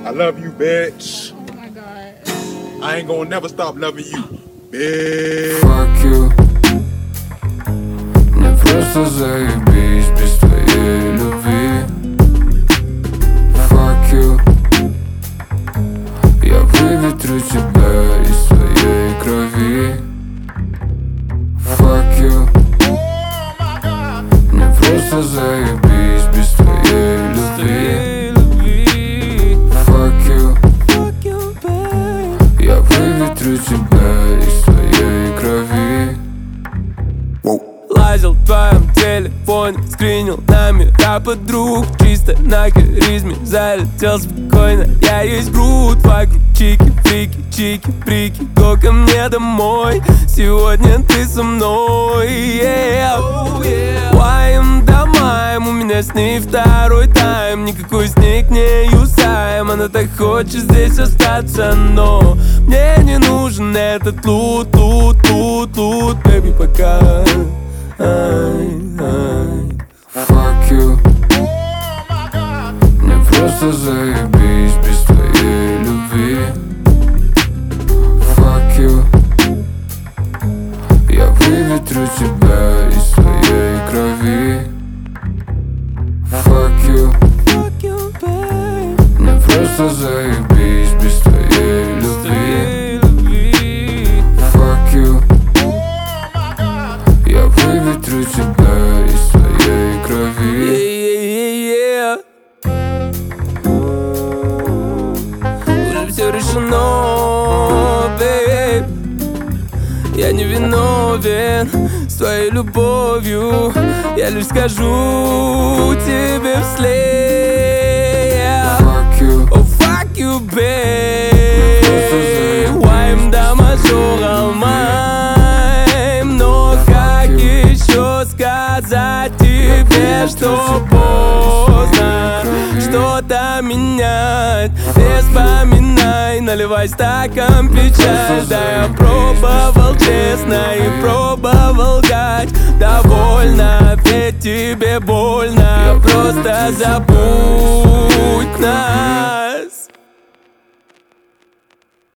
I love you, bitch. Oh my god. I ain't gonna never stop loving you, bitch. Fuck you. Мне просто заебись без твоей любви. Fuck you. Я выветрю тебя из своей крови. Fuck you. Мне просто заебись без твоей любви. Fuck you. Я выветрю тебя из своей крови. Лазил в твоем телефоне, скринил номера подруг. Чисто на харизме залетел спокойно. Я есть груд, вокруг чики-фрики, чики-прики. Го ко мне домой, сегодня ты со мной, yeah. Ваем да маем, у меня с ней второй тайм. Никакой снег не юзаем. Она так хочет здесь остаться, но мне не нужен этот лут, лут, лут, лут. Baby, пока. Fuck you. Мне просто заебись без твоей любви. Fuck you. Я выветрю тебя из своей крови. Fuck you. Мне просто заебись без твоей любви. Fuck you. Я выветрю тебя из своей крови. Уже все решено, бейб. Я не виновен с твоей любовью. Я лишь скажу тебе вслед. Fuck you. Oh, fuck you, babe. Ваем до мажора, майм. Но как еще сказать тебе, что поздно что-то менять? Не вспоминай, наливай стакан печаль. Да, я пробовал честно и пробовал лгать. Довольно, ведь тебе больно. Просто забудь нас.